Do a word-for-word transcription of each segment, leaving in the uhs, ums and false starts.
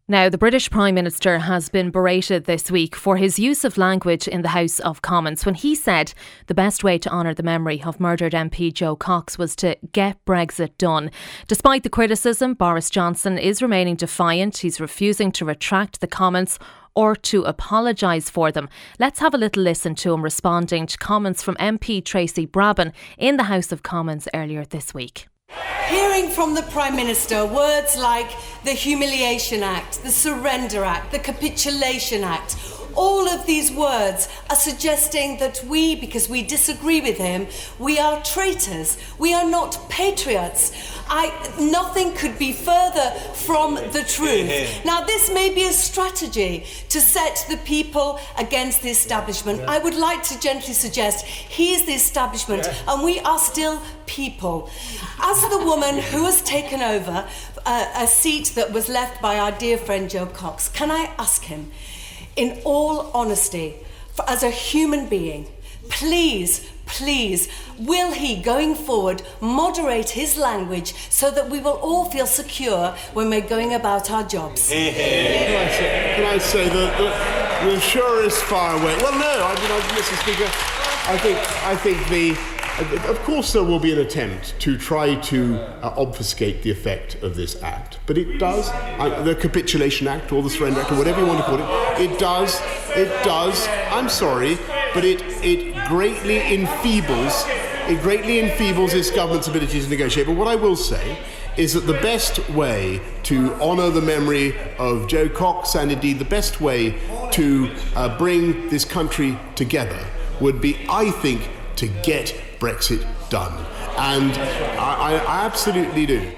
Now, the British Prime Minister has been berated this week for his use of language in the House of Commons when he said the best way to honour the memory of murdered M P Jo Cox was to get Brexit done. Despite the criticism, Boris Johnson is remaining defiant. He's refusing to retract the comments or to apologise for them. Let's have a little listen to him responding to comments from M P Tracy Brabin in the House of Commons earlier this week. Hearing from the Prime Minister words like the Humiliation Act, the Surrender Act, the Capitulation Act, all of these words are suggesting that we, because we disagree with him, we are traitors. We are not patriots. I, nothing could be further from the truth. Now, this may be a strategy to set the people against the establishment. I would like to gently suggest he is the establishment and we are still people. As the woman who has taken over a, a seat that was left by our dear friend Jo Cox, can I ask him, in all honesty, for, as a human being, please, please, will he, going forward, moderate his language so that we will all feel secure when we're going about our jobs? Can I say, can I say that the, the surest far away? Well, no, I mean, I, Mister Speaker, I think, I think the... Of course there will be an attempt to try to uh, obfuscate the effect of this act, but it does, uh, the Capitulation Act or the Surrender Act or whatever you want to call it, it does, it does, I'm sorry, but it, it greatly enfeebles, it greatly enfeebles this government's ability to negotiate. But what I will say is that the best way to honour the memory of Jo Cox, and indeed the best way to uh, bring this country together, would be, I think, to get Brexit done. And I, I absolutely do.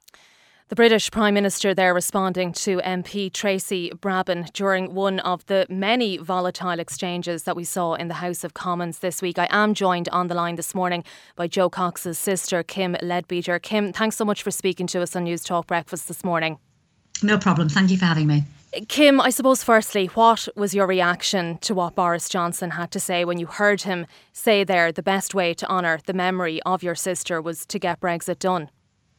The British Prime Minister there responding to M P Tracy Brabin during one of the many volatile exchanges that we saw in the House of Commons this week. I am joined on the line this morning by Jo Cox's sister, Kim Leadbeater. Kim, thanks so much for speaking to us on News Talk Breakfast this morning. No problem. Thank you for having me. Kim, I suppose firstly, what was your reaction to what Boris Johnson had to say when you heard him say there the best way to honour the memory of your sister was to get Brexit done?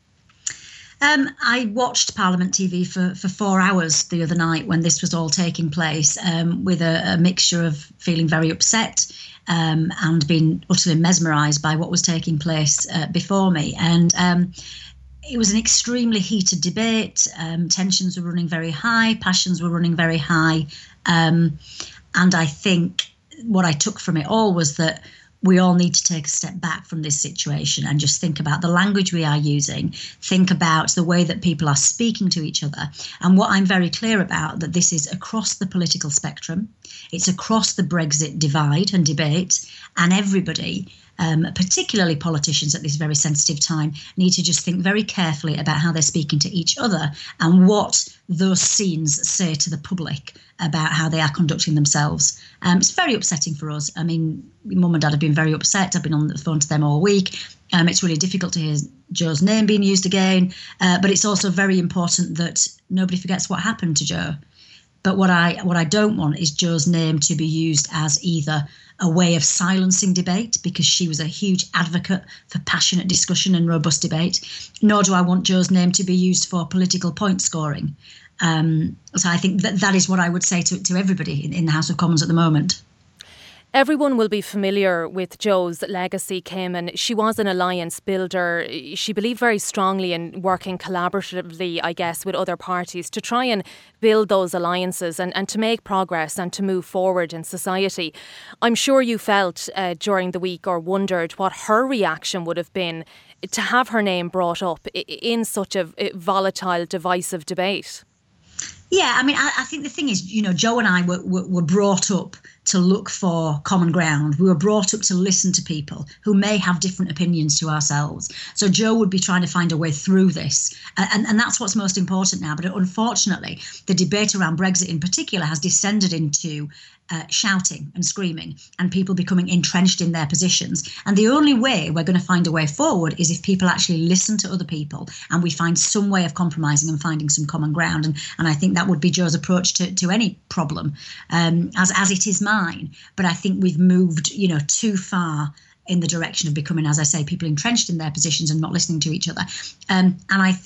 Um, I watched Parliament T V for, for four hours the other night when this was all taking place, um, with a, a mixture of feeling very upset um, and being utterly mesmerised by what was taking place uh, before me. And um, it was an extremely heated debate. Um, tensions were running very high, passions were running very high. Um, and I think what I took from it all was that we all need to take a step back from this situation and just think about the language we are using, think about the way that people are speaking to each other. And what I'm very clear about, that this is across the political spectrum, it's across the Brexit divide and debate, and everybody, um, particularly politicians at this very sensitive time, need to just think very carefully about how they're speaking to each other and what those scenes say to the public about how they are conducting themselves. Um, it's very upsetting for us. I mean, Mum and Dad have been very upset. I've been on the phone to them all week. Um, it's really difficult to hear Jo's name being used again. Uh, but it's also very important that nobody forgets what happened to Jo. But what I what I don't want is Jo's name to be used as either a way of silencing debate, because she was a huge advocate for passionate discussion and robust debate, nor do I want Jo's name to be used for political point scoring. Um, so I think that that is what I would say to, to everybody in, in the House of Commons at the moment. Everyone will be familiar with Jo's legacy, Kim, and she was an alliance builder. She believed very strongly in working collaboratively, I guess, with other parties to try and build those alliances and, and to make progress and to move forward in society. I'm sure you felt uh, during the week or wondered what her reaction would have been to have her name brought up in such a volatile, divisive debate. Yeah, I mean, I, I think the thing is, you know, Jo and I were, were, were brought up to look for common ground. We were brought up to listen to people who may have different opinions to ourselves. So Jo would be trying to find a way through this. And, and that's what's most important now. But unfortunately, the debate around Brexit in particular has descended into uh, shouting and screaming and people becoming entrenched in their positions. And the only way we're going to find a way forward is if people actually listen to other people and we find some way of compromising and finding some common ground. And, and I think that would be Jo's approach to, to any problem, um, as, as it is mine. But I think we've moved, you know, too far in the direction of becoming, as I say, people entrenched in their positions and not listening to each other. Um, and I think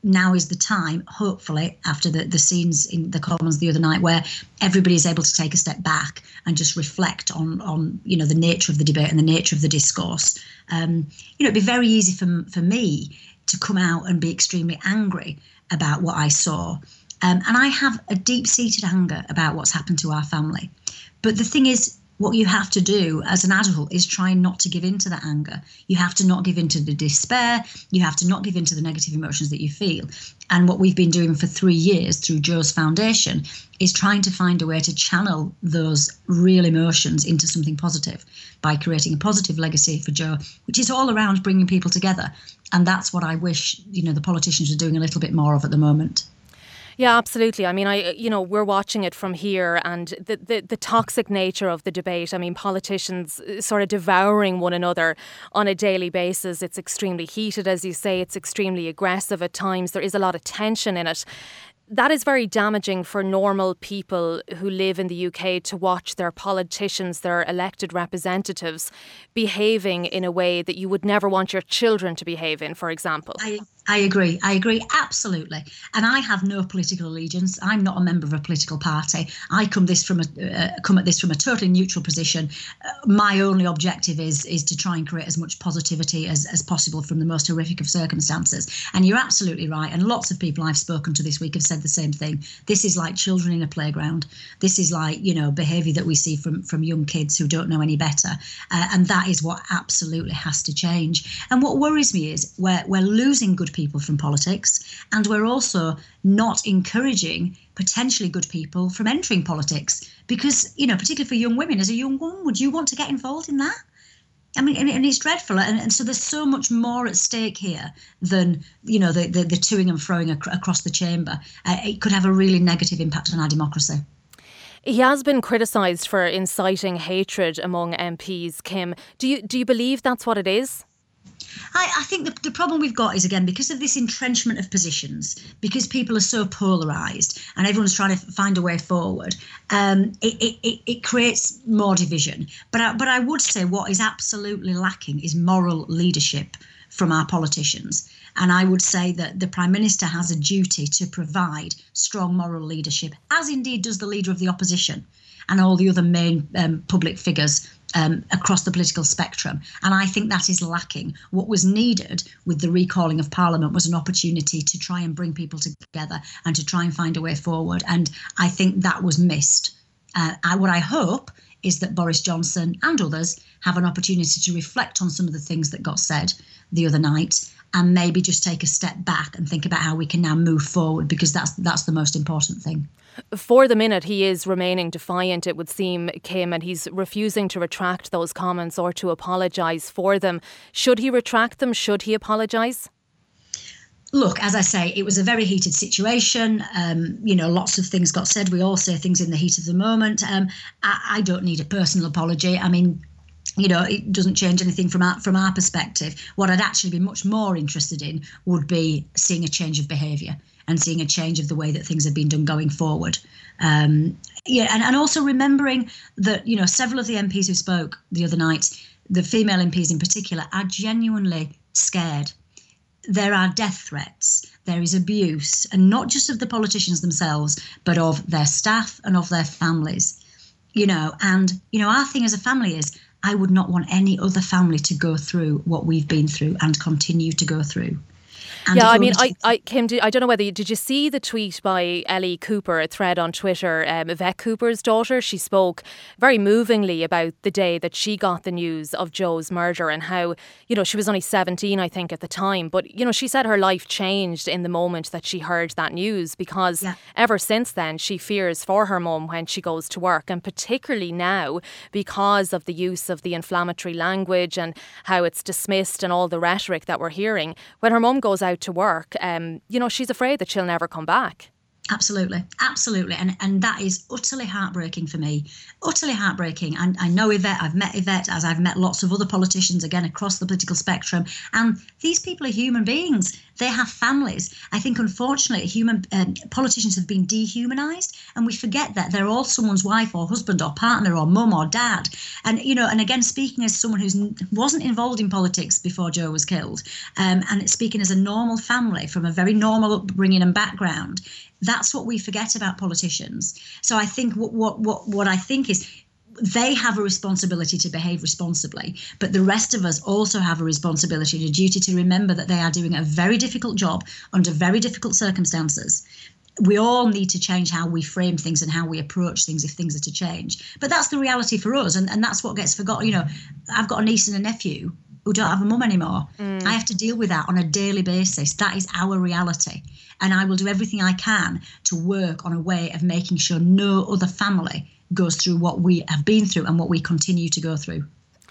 now is the time, hopefully, after the, the scenes in the Commons the other night, where everybody is able to take a step back and just reflect on, on you know, the nature of the debate and the nature of the discourse. Um, you know, it'd be very easy for, for me to come out and be extremely angry about what I saw. Um, and I have a deep-seated anger about what's happened to our family. But the thing is, what you have to do as an adult is try not to give in to that anger. You have to not give in to the despair. You have to not give in to the negative emotions that you feel. And what we've been doing for three years through Jo's foundation is trying to find a way to channel those real emotions into something positive by creating a positive legacy for Jo, which is all around bringing people together. And that's what I wish, you know, the politicians are doing a little bit more of at the moment. Yeah, absolutely. I mean, I you know, we're watching it from here, and the, the, the toxic nature of the debate. I mean, politicians sort of devouring one another on a daily basis. It's extremely heated, as you say. It's extremely aggressive at times. There is a lot of tension in it. That is very damaging for normal people who live in the U K to watch their politicians, their elected representatives, behaving in a way that you would never want your children to behave in, for example. I, I agree. I agree. Absolutely. And I have no political allegiance. I'm not a member of a political party. I come this from a uh, come at this from a totally neutral position. Uh, my only objective is is to try and create as much positivity as, as possible from the most horrific of circumstances. And you're absolutely right. And lots of people I've spoken to this week have said the same thing. This is like children in a playground. This is like, you know, behaviour that we see from, from young kids who don't know any better. Uh, and that is what absolutely has to change. And what worries me is we're, we're losing good people from politics, and we're also not encouraging potentially good people from entering politics, because, you know, particularly for young women, as a young woman, would you want to get involved in that? I mean, and, and it's dreadful. And, and so there's so much more at stake here than, you know, the, the, the toing and froing ac- across the chamber. Uh, it could have a really negative impact on our democracy. He has been criticised for inciting hatred among M Ps, Kim. Do you do you believe that's what it is? I, I think the, the problem we've got is, again, because of this entrenchment of positions, because people are so polarised and everyone's trying to find a way forward, um, it, it, it creates more division. But I, but I would say what is absolutely lacking is moral leadership from our politicians. And I would say that the Prime Minister has a duty to provide strong moral leadership, as indeed does the Leader of the Opposition and all the other main um, public figures um, across the political spectrum. And I think that is lacking. What was needed with the recalling of Parliament was an opportunity to try and bring people together and to try and find a way forward. And I think that was missed. Uh, I, what I hope is that Boris Johnson and others have an opportunity to reflect on some of the things that got said the other night, and maybe just take a step back and think about how we can now move forward, because that's that's the most important thing. For the minute, he is remaining defiant, it would seem, Kim, and he's refusing to retract those comments or to apologise for them. Should he retract them? Should he apologise? Look, as I say, it was a very heated situation. Um, you know, lots of things got said. We all say things in the heat of the moment. Um, I, I don't need a personal apology. I mean, you know, it doesn't change anything from our, from our perspective. What I'd actually be much more interested in would be seeing a change of behaviour and seeing a change of the way that things have been done going forward. Um, yeah, and, and also remembering that, you know, several of the M Ps who spoke the other night, the female M Ps in particular, are genuinely scared. There are death threats, there is abuse, and not just of the politicians themselves, but of their staff and of their families. You know, and, you know, our thing as a family is, I would not want any other family to go through what we've been through and continue to go through. And yeah, I mean, I, I, Kim, did, I don't know whether you, did you see the tweet by Ellie Cooper, a thread on Twitter, um, Yvette Cooper's daughter? She spoke very movingly about the day that she got the news of Jo's murder and how, you know, she was only seventeen, I think, at the time. But, you know, she said her life changed in the moment that she heard that news, because yeah. ever since then she fears for her mum when she goes to work, and particularly now because of the use of the inflammatory language and how it's dismissed and all the rhetoric that we're hearing. When her mum goes out to work, um, you know, she's afraid that she'll never come back. Absolutely, absolutely. And and that is utterly heartbreaking for me, utterly heartbreaking. And I know Yvette, I've met Yvette, as I've met lots of other politicians, again, across the political spectrum. And these people are human beings. They have families. I think, unfortunately, human um, politicians have been dehumanized, and we forget that they're all someone's wife or husband or partner or mum or dad. And, you know, and again, speaking as someone who wasn't involved in politics before Joe was killed, um, and speaking as a normal family from a very normal upbringing and background, that's what we forget about politicians. So I think what what what, what I think is they have a responsibility to behave responsibly, but the rest of us also have a responsibility and a duty to remember that they are doing a very difficult job under very difficult circumstances. We all need to change how we frame things and how we approach things if things are to change. But that's the reality for us, and, and that's what gets forgotten. You know, I've got a niece and a nephew who don't have a mum anymore. Mm. I have to deal with that on a daily basis. That is our reality. And I will do everything I can to work on a way of making sure no other family goes through what we have been through and what we continue to go through.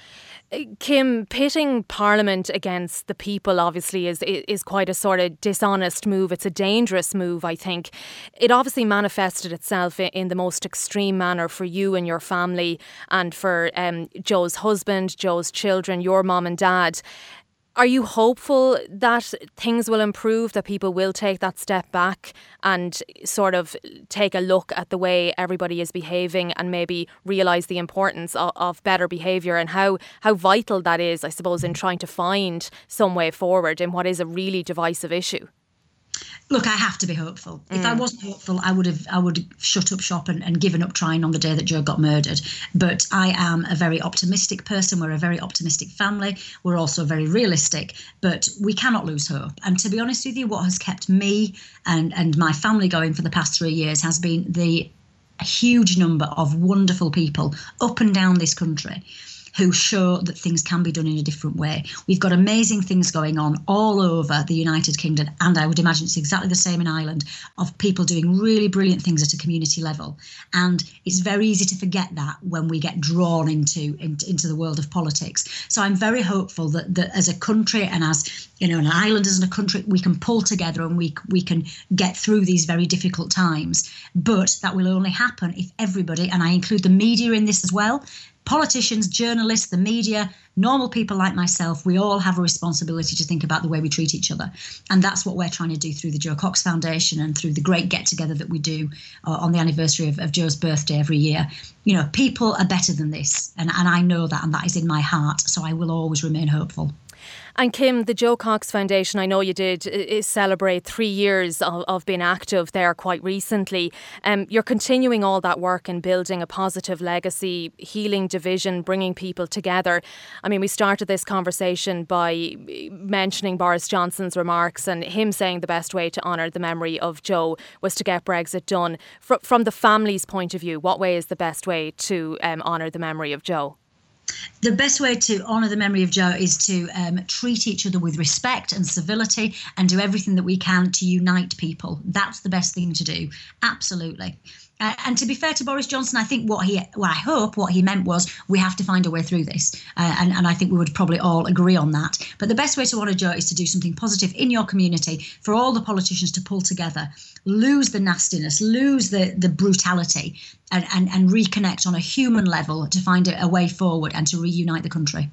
Kim, pitting Parliament against the people obviously is is quite a sort of dishonest move. It's a dangerous move, I think. It obviously manifested itself in the most extreme manner for you and your family and for um, Joe's husband, Joe's children, your mum and dad. Are you hopeful that things will improve, that people will take that step back and sort of take a look at the way everybody is behaving and maybe realise the importance of, of better behaviour and how, how vital that is, I suppose, in trying to find some way forward in what is a really divisive issue? Look, I have to be hopeful. Mm. If I wasn't hopeful, I would have I would have shut up shop and, and given up trying on the day that Joe got murdered. But I am a very optimistic person. We're a very optimistic family. We're also very realistic, but we cannot lose hope. And to be honest with you, what has kept me and, and my family going for the past three years has been the huge number of wonderful people up and down this country who show that things can be done in a different way. We've got amazing things going on all over the United Kingdom, and I would imagine it's exactly the same in Ireland, of people doing really brilliant things at a community level. And it's very easy to forget that when we get drawn into, into, into the world of politics. So I'm very hopeful that, that as a country and as, you know, an island as a country, we can pull together and we, we can get through these very difficult times. But that will only happen if everybody, and I include the media in this as well, politicians, journalists, the media, normal people like myself, we all have a responsibility to think about the way we treat each other. And that's what we're trying to do through the Joe Cox Foundation and through the great get-together that we do uh, on the anniversary of, of Joe's birthday every year. You know, people are better than this. And, and I know that, and that is in my heart. So I will always remain hopeful. And Kim, the Joe Cox Foundation, I know you did is celebrate three years of, of being active there quite recently. Um, you're continuing all that work and building a positive legacy, healing division, bringing people together. I mean, we started this conversation by mentioning Boris Johnson's remarks and him saying the best way to honour the memory of Joe was to get Brexit done. Fr- from the family's point of view, what way is the best way to um, honour the memory of Joe? The best way to honour the memory of Joe is to um, treat each other with respect and civility and do everything that we can to unite people. That's the best thing to do. Absolutely. Uh, and to be fair to Boris Johnson, I think what he, well, I hope what he meant was we have to find a way through this. Uh, and, and I think we would probably all agree on that. But the best way to honour Joe is to do something positive in your community, for all the politicians to pull together, lose the nastiness, lose the, the brutality and, and, and reconnect on a human level to find a, a way forward and to reunite the country.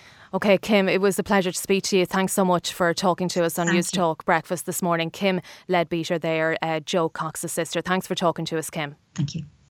OK, Kim, it was a pleasure to speak to you. Thanks so much for talking to us on News Talk Breakfast this morning. Kim Leadbeater there, uh, Joe Cox's sister. Thanks for talking to us, Kim. Thank you.